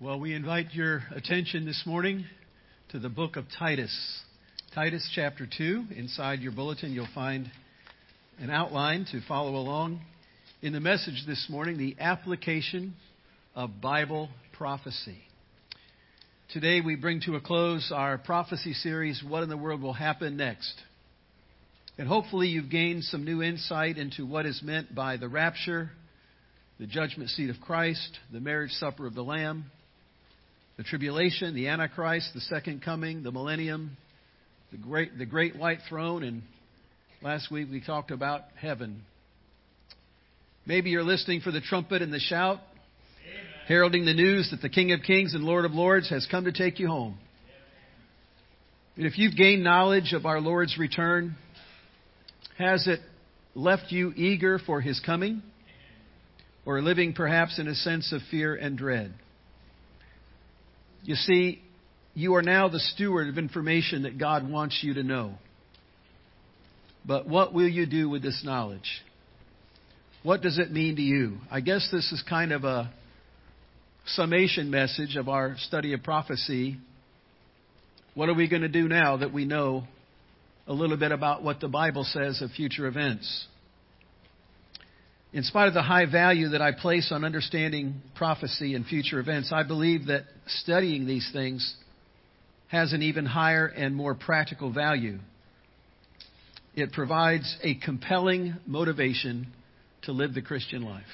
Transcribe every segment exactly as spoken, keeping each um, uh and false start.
Well, we invite your attention this morning to the book of Titus. Titus chapter two. Inside your bulletin, you'll find an outline to follow along. In the message this morning, the application of Bible prophecy. Today we bring to a close our prophecy series, What in the World Will Happen Next? And hopefully you've gained some new insight into what is meant by the rapture, the judgment seat of Christ, the marriage supper of the Lamb, the tribulation, the Antichrist, the second coming, the millennium, the great, the great white throne, and last week we talked about heaven. Maybe you're listening for the trumpet and the shout, Amen, heralding the news that the King of Kings and Lord of Lords has come to take you home. And if you've gained knowledge of our Lord's return, has it left you eager for His coming, or living perhaps in a sense of fear and dread? You see, you are now the steward of information that God wants you to know. But what will you do with this knowledge? What does it mean to you? I guess this is kind of a summation message of our study of prophecy. What are we going to do now that we know a little bit about what the Bible says of future events? In spite of the high value that I place on understanding prophecy and future events, I believe that studying these things has an even higher and more practical value. It provides a compelling motivation to live the Christian life.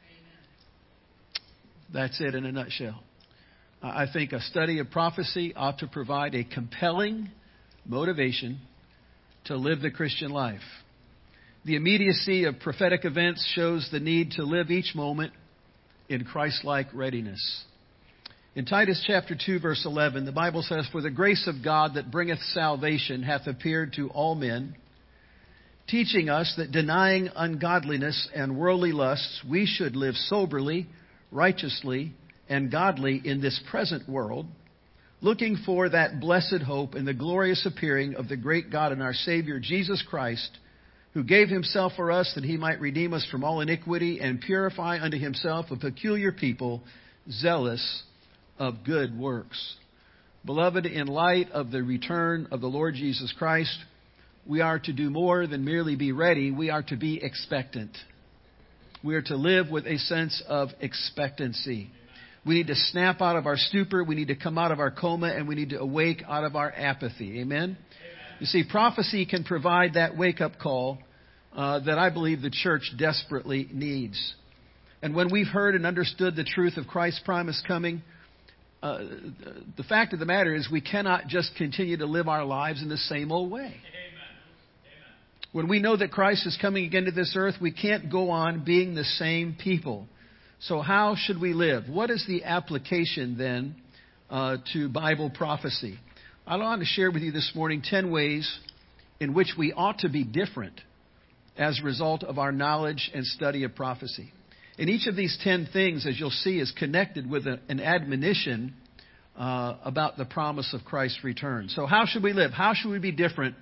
That's it in a nutshell. I think a study of prophecy ought to provide a compelling motivation to live the Christian life. The immediacy of prophetic events shows the need to live each moment in Christ-like readiness. In Titus chapter two, verse eleven, the Bible says, "For the grace of God that bringeth salvation hath appeared to all men, teaching us that denying ungodliness and worldly lusts, we should live soberly, righteously, and godly in this present world, looking for that blessed hope and the glorious appearing of the great God and our Savior, Jesus Christ, who gave Himself for us that He might redeem us from all iniquity and purify unto Himself a peculiar people, zealous of good works." Beloved, in light of the return of the Lord Jesus Christ, we are to do more than merely be ready. We are to be expectant. We are to live with a sense of expectancy. We need to snap out of our stupor. We need to come out of our coma, and we need to awake out of our apathy. Amen? You see, prophecy can provide that wake-up call uh, that I believe the church desperately needs. And when we've heard and understood the truth of Christ's promised coming, uh, the fact of the matter is we cannot just continue to live our lives in the same old way. Amen. Amen. When we know that Christ is coming again to this earth, we can't go on being the same people. So how should we live? What is the application then uh, to Bible prophecy? I want to share with you this morning ten ways in which we ought to be different as a result of our knowledge and study of prophecy. And each of these ten things, as you'll see, is connected with a, an admonition uh, about the promise of Christ's return. So how should we live? How should we be different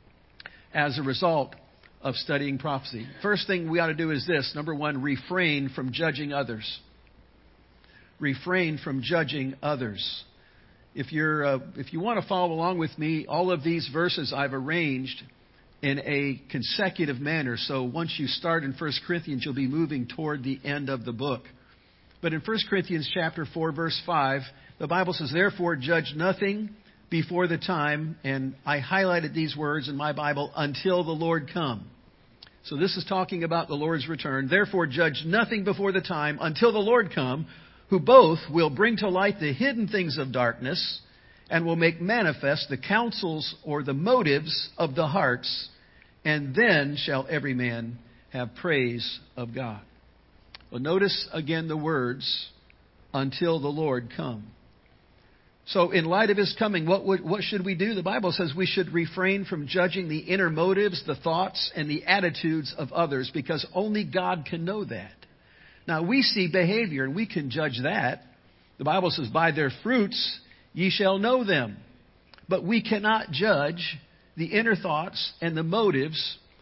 as a result of studying prophecy? First thing we ought to do is this. Number one, refrain from judging others. Refrain from judging others. If you're, uh, if you want to follow along with me, all of these verses I've arranged in a consecutive manner. So once you start in First Corinthians, you'll be moving toward the end of the book. But in First Corinthians chapter four, verse five, the Bible says, "Therefore judge nothing before the time," and I highlighted these words in my Bible, "until the Lord come." So this is talking about the Lord's return. "Therefore judge nothing before the time until the Lord come, who both will bring to light the hidden things of darkness and will make manifest the counsels or the motives of the hearts, and then shall every man have praise of God." Well, notice again the words, "until the Lord come." So in light of His coming, what would, what should we do? The Bible says we should refrain from judging the inner motives, the thoughts, and the attitudes of others, because only God can know that. Now, we see behavior, and we can judge that. The Bible says, "By their fruits ye shall know them." But we cannot judge the inner thoughts and the motives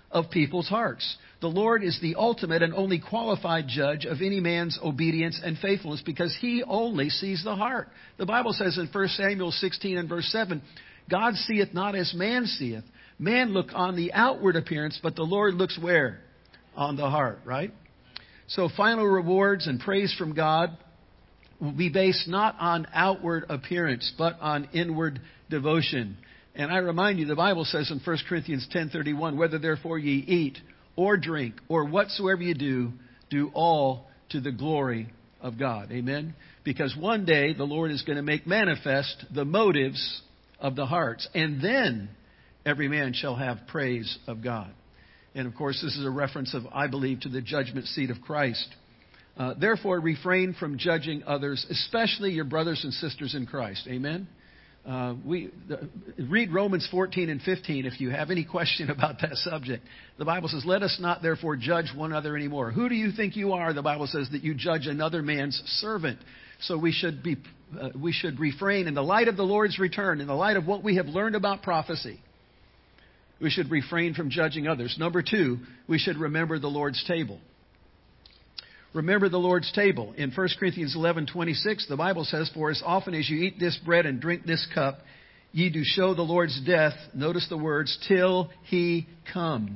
of people's hearts. The Lord is the ultimate and only qualified judge of any man's obedience and faithfulness because He only sees the heart. The Bible says in First Samuel sixteen and verse seven, God seeth not as man seeth. Man look on the outward appearance, but the Lord looks where? On the heart, right? So final rewards and praise from God will be based not on outward appearance, but on inward devotion. And I remind you, the Bible says in First Corinthians ten thirty-one, whether therefore ye eat or drink or whatsoever you do, do all to the glory of God. Amen? Because one day the Lord is going to make manifest the motives of the hearts. And then every man shall have praise of God. And of course, this is a reference of, I believe, to the judgment seat of Christ. Uh, therefore, refrain from judging others, especially your brothers and sisters in Christ. Amen? Uh, we the, read Romans fourteen and fifteen if you have any question about that subject. The Bible says, let us not therefore judge one another anymore. Who do you think you are? The Bible says that you judge another man's servant. So we should be, uh, we should refrain in the light of the Lord's return, in the light of what we have learned about prophecy. We should refrain from judging others. Number two, we should remember the Lord's table. Remember the Lord's table. In First Corinthians eleven twenty-six, the Bible says, for as often as you eat this bread and drink this cup, ye do show the Lord's death, notice the words, till He come.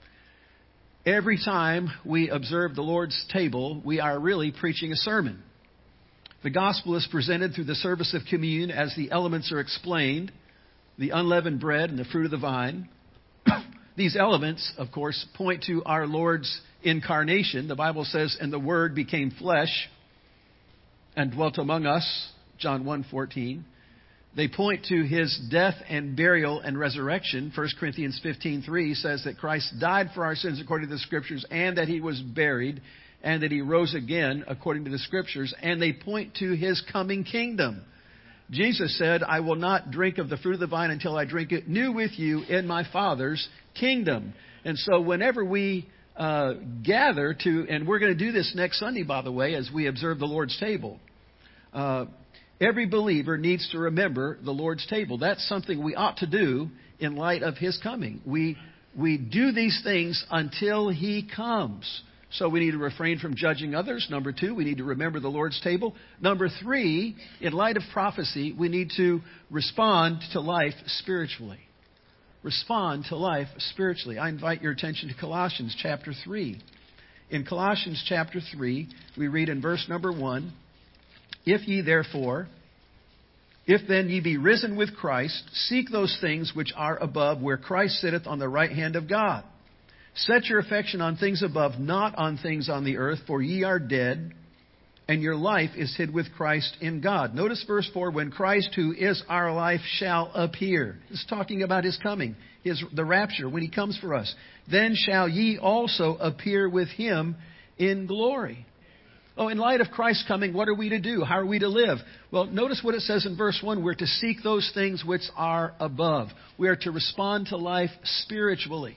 Every time we observe the Lord's table, we are really preaching a sermon. The gospel is presented through the service of communion as the elements are explained, the unleavened bread and the fruit of the vine. These elements, of course, point to our Lord's incarnation. The Bible says, and the Word became flesh and dwelt among us, John one fourteen. They point to His death and burial and resurrection. First Corinthians fifteen three says that Christ died for our sins according to the Scriptures, and that He was buried, and that He rose again according to the Scriptures. And they point to His coming kingdom. Jesus said, I will not drink of the fruit of the vine until I drink it new with you in my Father's kingdom. And so whenever we uh, gather to, and we're going to do this next Sunday, by the way, as we observe the Lord's table, uh, every believer needs to remember the Lord's table. That's something we ought to do in light of His coming. We, we do these things until He comes. So we need to refrain from judging others. Number two, we need to remember the Lord's table. Number three, in light of prophecy, we need to respond to life spiritually. Respond to life spiritually. I invite your attention to Colossians chapter three. In Colossians chapter three, we read in verse number one, if ye therefore, if then ye be risen with Christ, seek those things which are above, where Christ sitteth on the right hand of God. Set your affection on things above, not on things on the earth, for ye are dead, and your life is hid with Christ in God. Notice verse four, when Christ, who is our life, shall appear. It's talking about His coming, His, the rapture, when He comes for us. Then shall ye also appear with Him in glory. Oh, in light of Christ's coming, what are we to do? How are we to live? Well, notice what it says in verse one. We're to seek those things which are above. We are to respond to life spiritually.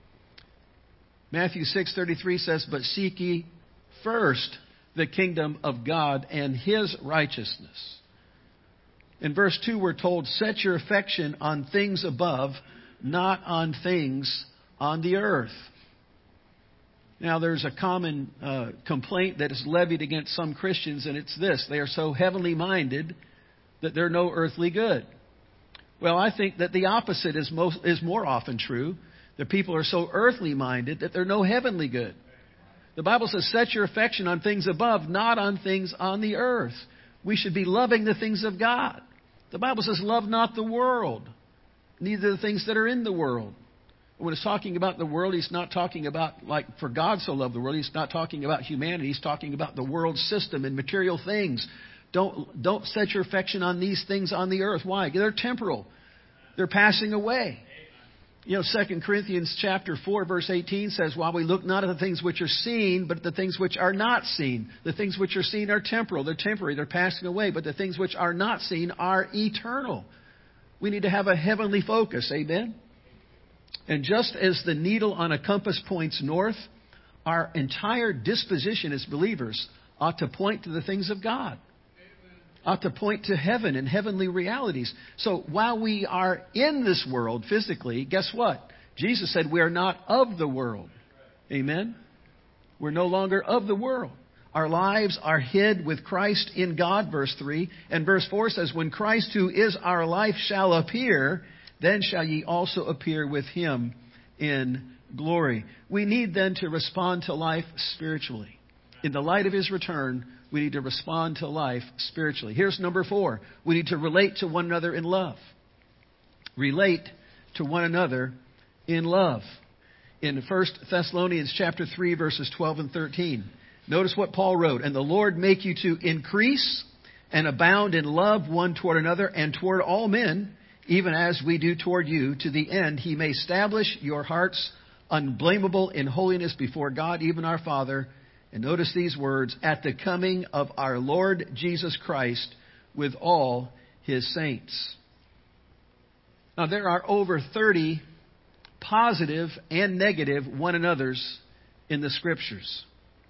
Matthew six thirty-three says, but seek ye first the kingdom of God and His righteousness. In verse two, we're told, set your affection on things above, not on things on the earth. Now, there's a common uh, complaint that is levied against some Christians, and it's this. They are so heavenly minded that they're no earthly good. Well, I think that the opposite is, most, is more often true. The people are so earthly minded that they're no heavenly good. The Bible says, set your affection on things above, not on things on the earth. We should be loving the things of God. The Bible says, love not the world, neither the things that are in the world. When it's talking about the world, He's not talking about, like, for God so loved the world. He's not talking about humanity. He's talking about the world system and material things. Don't, don't set your affection on these things on the earth. Why? They're temporal. They're passing away. You know, Second Corinthians chapter four, verse eighteen says, while we look not at the things which are seen, but at the things which are not seen. The things which are seen are temporal. They're temporary. They're passing away. But the things which are not seen are eternal. We need to have a heavenly focus. Amen? And just as the needle on a compass points north, our entire disposition as believers ought to point to the things of God. Ought to point to heaven and heavenly realities. So while we are in this world physically, guess what? Jesus said we are not of the world. Amen? We're no longer of the world. Our lives are hid with Christ in God, verse three. And verse four says, when Christ, who is our life, shall appear, then shall ye also appear with him in glory. We need then to respond to life spiritually. In the light of his return, we need to respond to life spiritually. Here's number four. We need to relate to one another in love. Relate to one another in love. In First Thessalonians chapter three, verses twelve and thirteen, notice what Paul wrote. And the Lord make you to increase and abound in love one toward another and toward all men, even as we do toward you, to the end he may establish your hearts unblameable in holiness before God, even our Father. And notice these words, at the coming of our Lord Jesus Christ with all his saints. Now, there are over thirty positive and negative one another's in the Scriptures.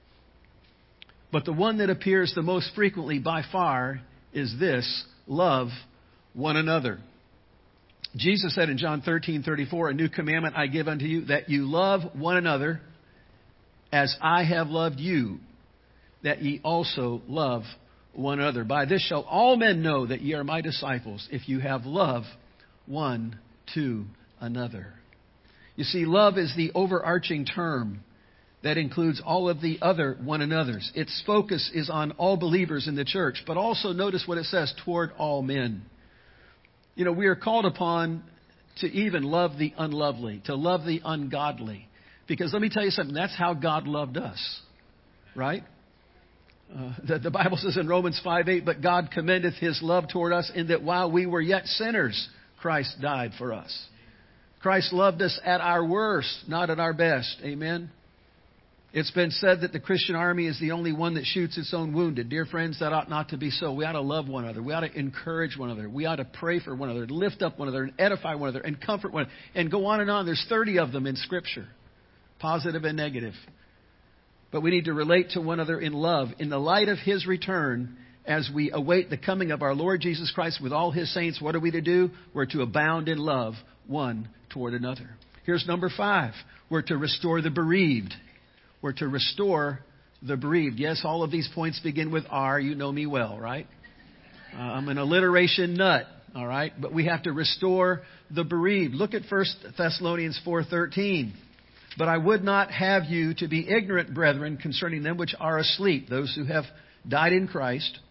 But the one that appears the most frequently by far is this: love one another. Jesus said in John thirteen thirty-four, a new commandment I give unto you, that you love one another as I have loved you, that ye also love one another. By this shall all men know that ye are my disciples, if you have love one to another. You see, love is the overarching term that includes all of the other one another's. Its focus is on all believers in the church, but also notice what it says, toward all men. You know, we are called upon to even love the unlovely, to love the ungodly. Because let me tell you something, that's how God loved us, right? Uh, the, the Bible says in Romans five eight, but God commendeth his love toward us in that while we were yet sinners, Christ died for us. Christ loved us at our worst, not at our best. Amen? It's been said that the Christian army is the only one that shoots its own wounded. Dear friends, that ought not to be so. We ought to love one another. We ought to encourage one another. We ought to pray for one another, lift up one another, and edify one another, and comfort one another, and go on and on. There's thirty of them in Scripture, positive and negative. But we need to relate to one another in love, in the light of his return, as we await the coming of our Lord Jesus Christ with all his saints. What are we to do? We're to abound in love one toward another. Here's number five. We're to restore the bereaved. We're to restore the bereaved. Yes, all of these points begin with R. You know me well, right? Uh, I'm an alliteration nut, all right? But we have to restore the bereaved. Look at First Thessalonians four thirteen. But I would not have you to be ignorant, brethren, concerning them which are asleep, those who have died in Christ,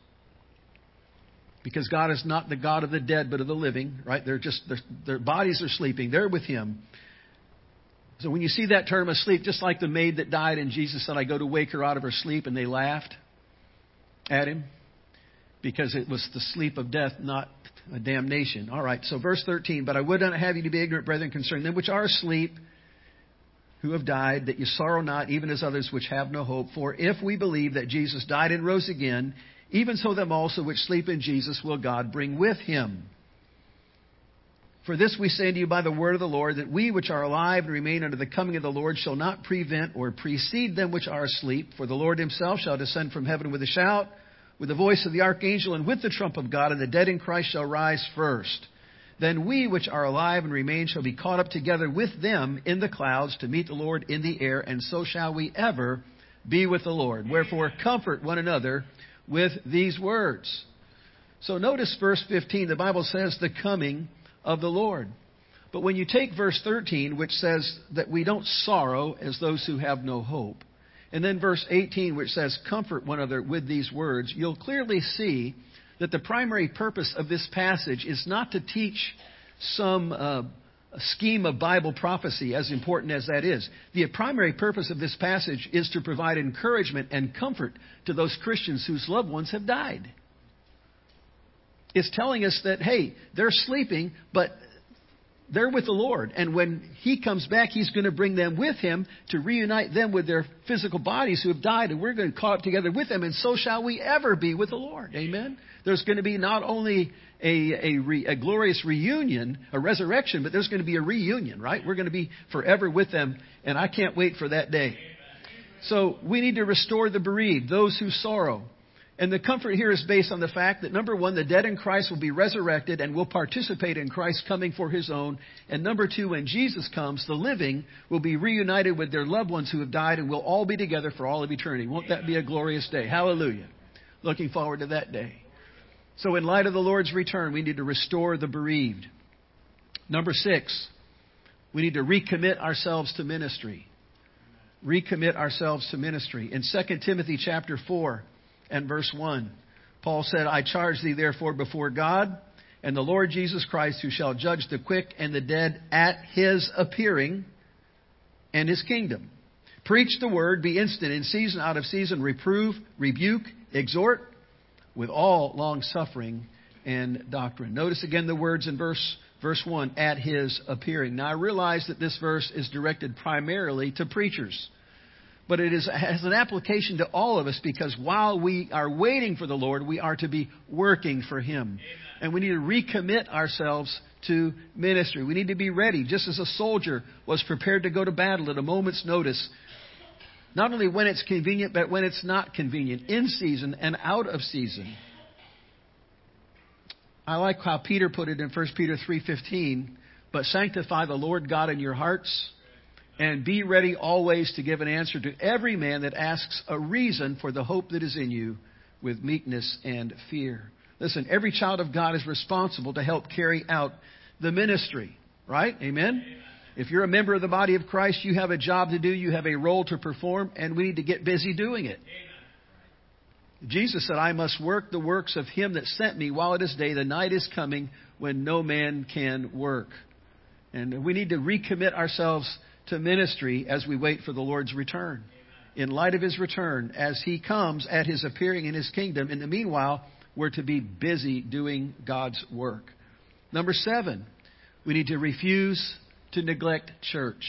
because God is not the God of the dead, but of the living, right? They're just, their, their bodies are sleeping. They're with him. So when you see that term asleep, just like the maid that died and Jesus said, I go to wake her out of her sleep, and they laughed at him because it was the sleep of death, not a damnation. All right, so verse thirteen, but I would not have you to be ignorant, brethren, concerning them which are asleep, who have died, that you sorrow not, even as others which have no hope. For if we believe that Jesus died and rose again, even so them also which sleep in Jesus will God bring with him. For this we say to you by the word of the Lord, that we which are alive and remain unto the coming of the Lord shall not prevent or precede them which are asleep. For the Lord himself shall descend from heaven with a shout, with the voice of the archangel, and with the trump of God, and the dead in Christ shall rise first. Then we which are alive and remain shall be caught up together with them in the clouds to meet the Lord in the air, and so shall we ever be with the Lord. Wherefore comfort one another with these words. So notice verse fifteen, the Bible says the coming of the Lord. But when you take verse thirteen, which says that we don't sorrow as those who have no hope, and then verse eighteen, which says comfort one another with these words, you'll clearly see that the primary purpose of this passage is not to teach some uh, scheme of Bible prophecy, as important as that is. The primary purpose of this passage is to provide encouragement and comfort to those Christians whose loved ones have died. It's telling us that, hey, they're sleeping, but they're with the Lord. And when he comes back, he's going to bring them with him to reunite them with their physical bodies who have died. And we're going to caught up together with them. And so shall we ever be with the Lord. Amen. There's going to be not only a, a, re, a glorious reunion, a resurrection, but there's going to be a reunion, right? We're going to be forever with them. And I can't wait for that day. So we need to restore the bereaved, those who sorrow. And the comfort here is based on the fact that, number one, the dead in Christ will be resurrected and will participate in Christ coming for His own. And number two, when Jesus comes, the living will be reunited with their loved ones who have died, and we'll all be together for all of eternity. Won't that be a glorious day? Hallelujah. Looking forward to that day. So in light of the Lord's return, we need to restore the bereaved. Number six, we need to recommit ourselves to ministry. Recommit ourselves to ministry. In Second Timothy chapter four, and verse one, Paul said, I charge thee therefore before God and the Lord Jesus Christ, who shall judge the quick and the dead at His appearing and His kingdom. Preach the word, be instant in season, out of season, reprove, rebuke, exhort with all long suffering and doctrine. Notice again the words in verse verse one, at His appearing. Now I realize that this verse is directed primarily to preachers. But it is, has an application to all of us, because while we are waiting for the Lord, we are to be working for Him. Amen. And we need to recommit ourselves to ministry. We need to be ready, just as a soldier was prepared to go to battle at a moment's notice. Not only when it's convenient, but when it's not convenient, in season and out of season. I like how Peter put it in First Peter three fifteen, but sanctify the Lord God in your hearts, and be ready always to give an answer to every man that asks a reason for the hope that is in you with meekness and fear. Listen, every child of God is responsible to help carry out the ministry. Right? Amen? Amen. If you're a member of the body of Christ, you have a job to do, you have a role to perform, and we need to get busy doing it. Amen. Jesus said, I must work the works of Him that sent me while it is day. The night is coming when no man can work. And we need to recommit ourselves to ministry as we wait for the Lord's return. Amen. In light of His return, as He comes at His appearing in His kingdom, in the meanwhile, we're to be busy doing God's work. Number seven, we need to refuse to neglect church.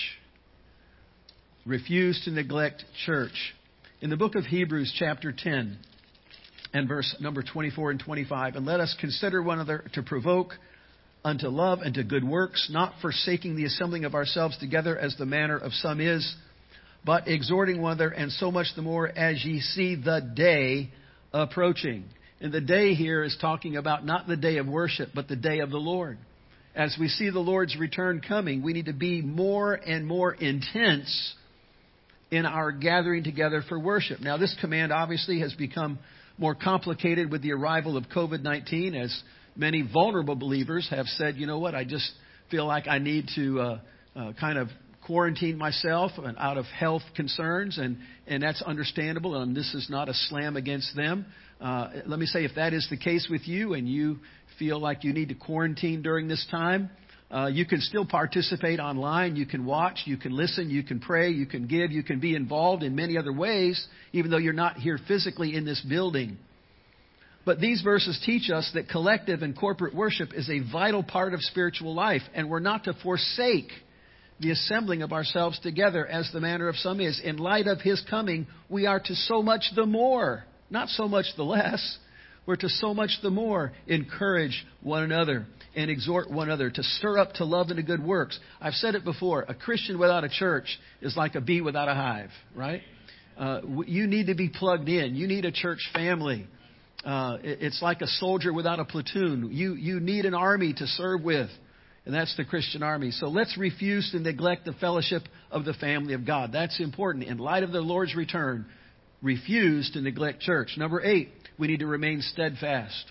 Refuse to neglect church. In the book of Hebrews chapter ten and verse number twenty-four and twenty-five, and let us consider one another to provoke unto love and to good works, not forsaking the assembling of ourselves together as the manner of some is, but exhorting one another, and so much the more as ye see the day approaching. And the day here is talking about not the day of worship, but the day of the Lord. As we see the Lord's return coming, we need to be more and more intense in our gathering together for worship. Now, this command obviously has become more complicated with the arrival of covid nineteen, as many vulnerable believers have said, you know what, I just feel like I need to uh, uh, kind of quarantine myself and out of health concerns, and, and that's understandable, and this is not a slam against them. Uh, let me say, if that is the case with you and you feel like you need to quarantine during this time, uh, you can still participate online. You can watch, you can listen, you can pray, you can give, you can be involved in many other ways, even though you're not here physically in this building. But these verses teach us that collective and corporate worship is a vital part of spiritual life, and we're not to forsake the assembling of ourselves together as the manner of some is. In light of His coming, we are to so much the more, not so much the less, we're to so much the more encourage one another and exhort one another to stir up to love and to good works. I've said it before, a Christian without a church is like a bee without a hive, right? Uh, you need to be plugged in. You need a church family. Uh, it's like a soldier without a platoon. You, you need an army to serve with, and that's the Christian army. So let's refuse to neglect the fellowship of the family of God. That's important. In light of the Lord's return, refuse to neglect church. Number eight, we need to remain steadfast.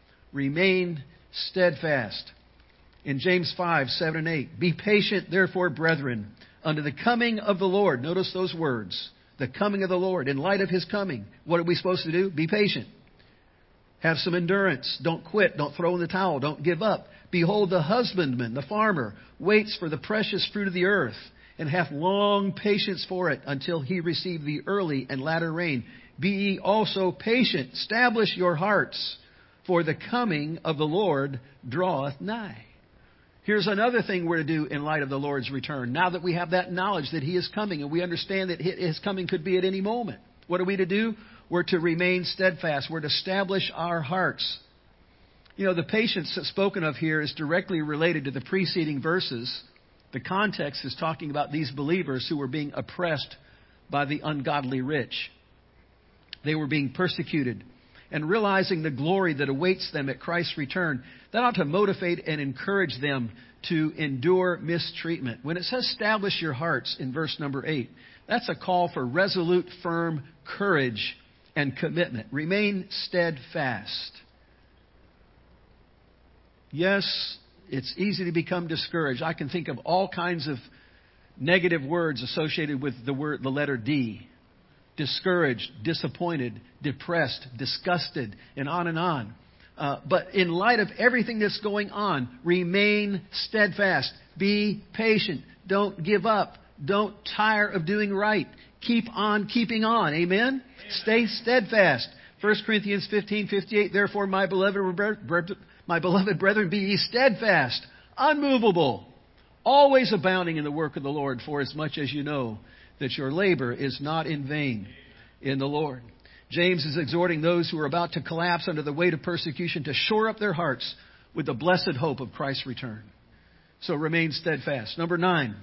Remain steadfast. In James five, seven and eight, be patient, therefore, brethren, unto the coming of the Lord. Notice those words. The coming of the Lord. In light of His coming, what are we supposed to do? Be patient. Have some endurance. Don't quit. Don't throw in the towel. Don't give up. Behold, the husbandman, the farmer, waits for the precious fruit of the earth, and hath long patience for it until he receive the early and latter rain. Be ye also patient. Establish your hearts, for the coming of the Lord draweth nigh. Here's another thing we're to do in light of the Lord's return. Now that we have that knowledge that He is coming, and we understand that His coming could be at any moment, what are we to do? We're to remain steadfast. We're to establish our hearts. You know, the patience that's spoken of here is directly related to the preceding verses. The context is talking about these believers who were being oppressed by the ungodly rich. They were being persecuted. and realizing the glory that awaits them at Christ's return, that ought to motivate and encourage them to endure mistreatment. When it says establish your hearts in verse number eight, that's a call for resolute, firm courage and commitment. Remain steadfast. Yes, it's easy to become discouraged. I can think of all kinds of negative words associated with the word, the letter D. Discouraged, disappointed, depressed, disgusted, and on and on. Uh, but in light of everything that's going on, remain steadfast. Be patient. Don't give up. Don't tire of doing right. Keep on keeping on. Amen? Amen. Stay steadfast. First Corinthians fifteen fifty-eight. Therefore, my beloved, my beloved brethren, be ye steadfast, unmovable, always abounding in the work of the Lord, for as much as you know that your labor is not in vain in the Lord. James is exhorting those who are about to collapse under the weight of persecution to shore up their hearts with the blessed hope of Christ's return. So remain steadfast. Number nine,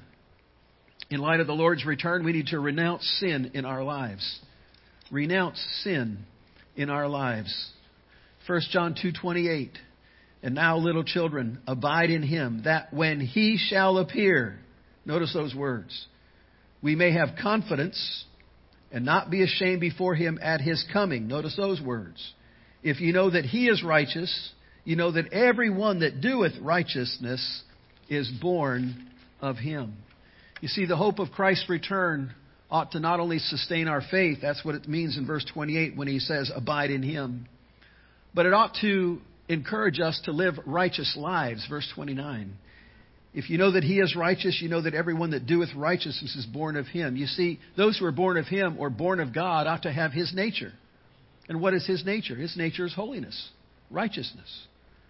in light of the Lord's return, we need to renounce sin in our lives. Renounce sin in our lives. First John two twenty-eight. And now, little children, abide in Him, that when He shall appear, notice those words, we may have confidence and not be ashamed before Him at His coming. Notice those words. If you know that He is righteous, you know that every one that doeth righteousness is born of Him. You see, the hope of Christ's return ought to not only sustain our faith, that's what it means in verse twenty-eight when He says, abide in Him, but it ought to encourage us to live righteous lives. Verse twenty-nine. If you know that He is righteous, you know that everyone that doeth righteousness is born of Him. You see, those who are born of Him or born of God ought to have His nature. And what is His nature? His nature is holiness, righteousness.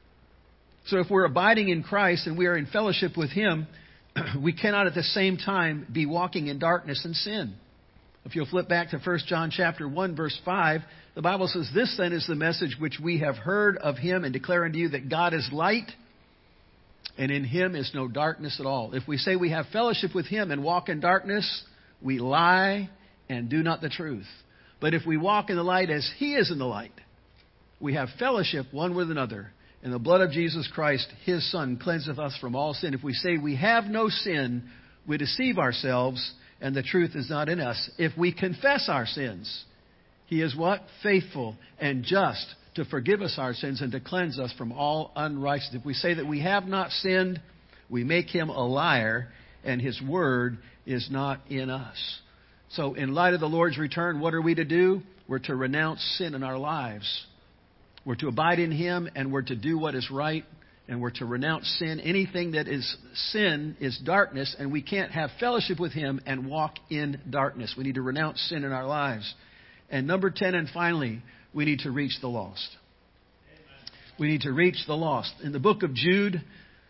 So if we're abiding in Christ and we are in fellowship with Him, we cannot at the same time be walking in darkness and sin. If you'll flip back to First John chapter one, verse five, the Bible says, this then is the message which we have heard of Him and declare unto you that God is light, and in Him is no darkness at all. If we say we have fellowship with Him and walk in darkness, we lie and do not the truth. But if we walk in the light as He is in the light, we have fellowship one with another. And the blood of Jesus Christ, His Son, cleanseth us from all sin. If we say we have no sin, we deceive ourselves, and the truth is not in us. If we confess our sins, He is what? Faithful and just to forgive us our sins and to cleanse us from all unrighteousness. If we say that we have not sinned, we make Him a liar, and His word is not in us. So in light of the Lord's return, what are we to do? We're to renounce sin in our lives. We're to abide in Him, and we're to do what is right, and we're to renounce sin. Anything that is sin is darkness, and we can't have fellowship with Him and walk in darkness. We need to renounce sin in our lives. And number ten, and finally, we need to reach the lost. We need to reach the lost. In the book of Jude,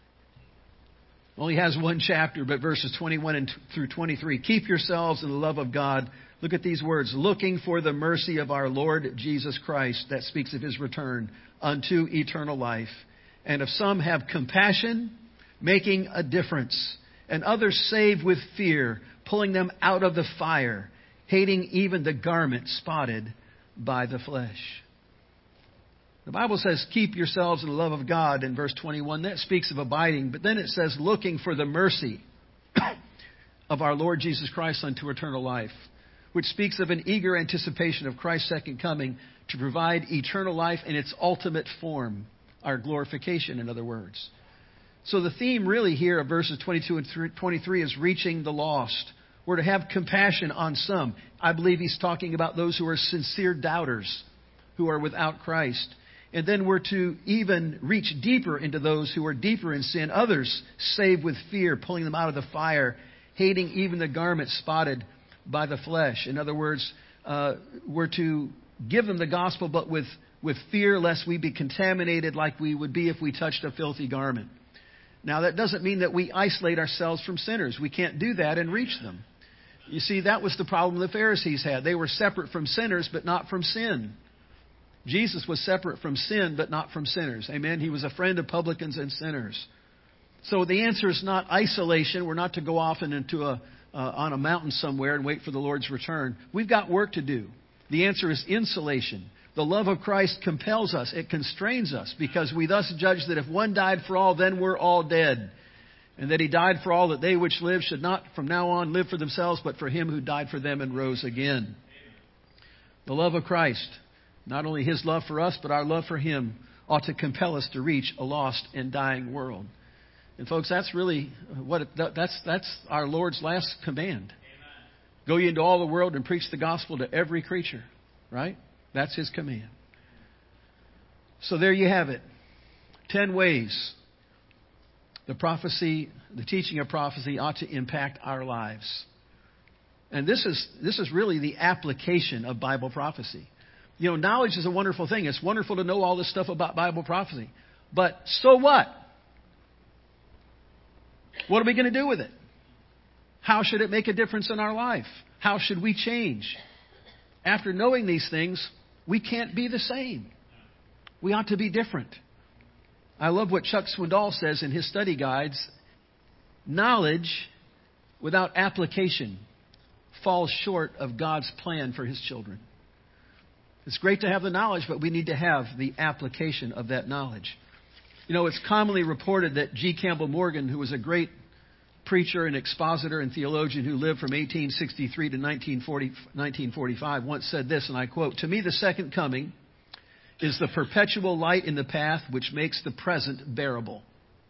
only has one chapter, but verses twenty-one and through twenty-three. Keep yourselves in the love of God. Look at these words. Looking for the mercy of our Lord Jesus Christ, that speaks of His return, unto eternal life. And if some have compassion, making a difference, and others save with fear, pulling them out of the fire, hating even the garment spotted by the flesh. The Bible says, keep yourselves in the love of God in verse twenty-one. That speaks of abiding. But then it says, looking for the mercy of our Lord Jesus Christ unto eternal life, which speaks of an eager anticipation of Christ's second coming to provide eternal life in its ultimate form, our glorification, in other words. So the theme really here of verses twenty-two and twenty-three is reaching the lost. We're to have compassion on some. I believe he's talking about those who are sincere doubters, who are without Christ. And then we're to even reach deeper into those who are deeper in sin. Others save with fear, pulling them out of the fire, hating even the garment spotted by the flesh. In other words, uh, we're to give them the gospel, but with, with fear lest we be contaminated like we would be if we touched a filthy garment. Now, that doesn't mean that we isolate ourselves from sinners. We can't do that and reach them. You see, that was the problem the Pharisees had. They were separate from sinners, but not from sin. Jesus was separate from sin, but not from sinners. Amen? He was a friend of publicans and sinners. So the answer is not isolation. We're not to go off and into a, uh, on a mountain somewhere and wait for the Lord's return. We've got work to do. The answer is insulation. The love of Christ compels us. It constrains us because we thus judge that if one died for all, then we're all dead. And that he died for all, that they which live should not from now on live for themselves, but for him who died for them and rose again. The love of Christ, not only his love for us, but our love for him, ought to compel us to reach a lost and dying world. And folks, that's really what it, that's that's our Lord's last command. Amen. Go ye into all the world and preach the gospel to every creature. Right? That's his command. So there you have it. Ten ways the prophecy, the teaching of prophecy ought to impact our lives. And this is this is really the application of Bible prophecy. You know, knowledge is a wonderful thing. It's wonderful to know all this stuff about Bible prophecy. But so what? What are we going to do with it? How should it make a difference in our life? How should we change? After knowing these things, we can't be the same. We ought to be different. I love what Chuck Swindoll says in his study guides. Knowledge without application falls short of God's plan for his children. It's great to have the knowledge, but we need to have the application of that knowledge. You know, it's commonly reported that G. Campbell Morgan, who was a great preacher and expositor and theologian who lived from eighteen sixty-three to nineteen forty, nineteen forty-five, once said this, and I quote, "To me, the second coming is the perpetual light in the path which makes the present bearable.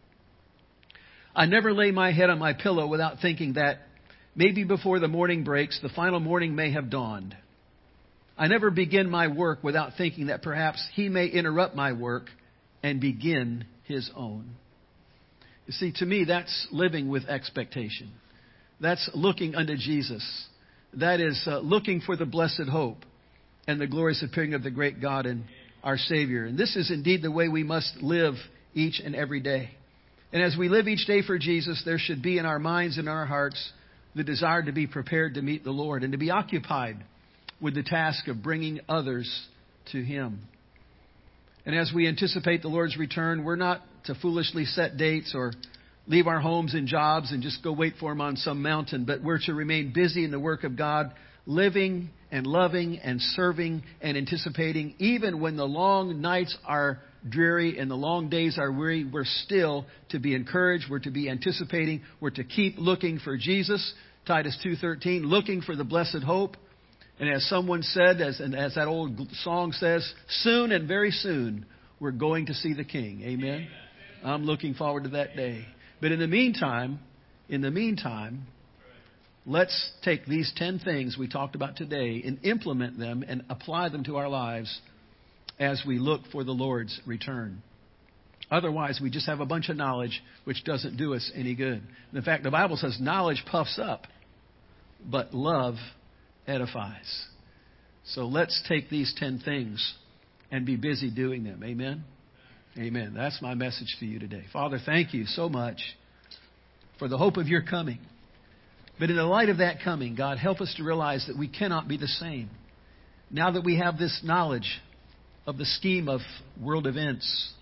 I never lay my head on my pillow without thinking that maybe before the morning breaks, the final morning may have dawned. I never begin my work without thinking that perhaps he may interrupt my work and begin his own." You see, to me, that's living with expectation. That's looking unto Jesus. That is uh, looking for the blessed hope and the glorious appearing of the great God and our Savior. And this is indeed the way we must live each and every day. And as we live each day for Jesus, there should be in our minds and our hearts the desire to be prepared to meet the Lord and to be occupied with the task of bringing others to Him. And as we anticipate the Lord's return, we're not to foolishly set dates or leave our homes and jobs and just go wait for Him on some mountain, but we're to remain busy in the work of God, living and loving and serving and anticipating. Even when the long nights are dreary and the long days are weary, we're still to be encouraged. We're to be anticipating. We're to keep looking for Jesus. Titus two thirteen, looking for the blessed hope. And as someone said, as, and as that old song says, soon and very soon, we're going to see the King. Amen? Amen. I'm looking forward to that day. But in the meantime, in the meantime, let's take these ten things we talked about today and implement them and apply them to our lives as we look for the Lord's return. Otherwise, we just have a bunch of knowledge which doesn't do us any good. And in fact, the Bible says knowledge puffs up, but love edifies. So let's take these ten things and be busy doing them. Amen? Amen. That's my message to you today. Father, thank you so much for the hope of your coming. But in the light of that coming, God, help us to realize that we cannot be the same. Now that we have this knowledge of the scheme of world events,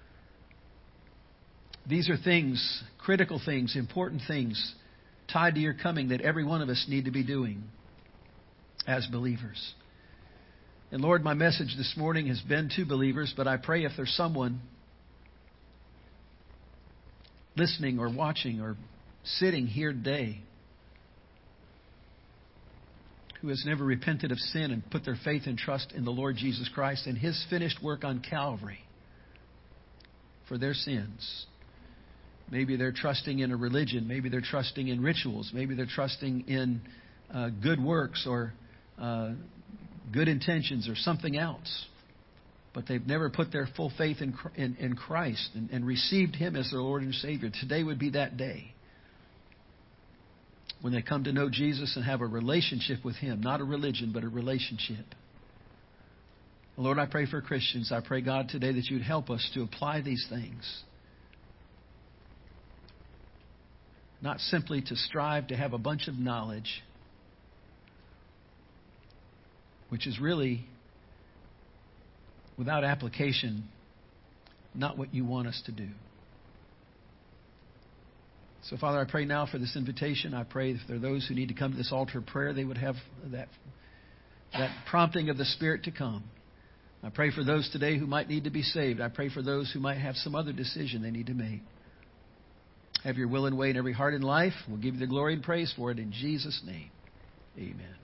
these are things, critical things, important things tied to your coming that every one of us need to be doing as believers. And Lord, my message this morning has been to believers, but I pray if there's someone listening or watching or sitting here today who has never repented of sin and put their faith and trust in the Lord Jesus Christ and His finished work on Calvary for their sins. Maybe they're trusting in a religion. Maybe they're trusting in rituals. Maybe they're trusting in uh, good works or uh, good intentions or something else. But they've never put their full faith in, in, in Christ and, and received Him as their Lord and Savior. Today would be that day when they come to know Jesus and have a relationship with Him. Not a religion, but a relationship. Lord, I pray for Christians. I pray, God, today that you'd help us to apply these things. Not simply to strive to have a bunch of knowledge, which is really, without application, not what you want us to do. So, Father, I pray now for this invitation. I pray if there are those who need to come to this altar of prayer, they would have that, that prompting of the Spirit to come. I pray for those today who might need to be saved. I pray for those who might have some other decision they need to make. Have your will and way in every heart and life. We'll give you the glory and praise for it in Jesus' name. Amen.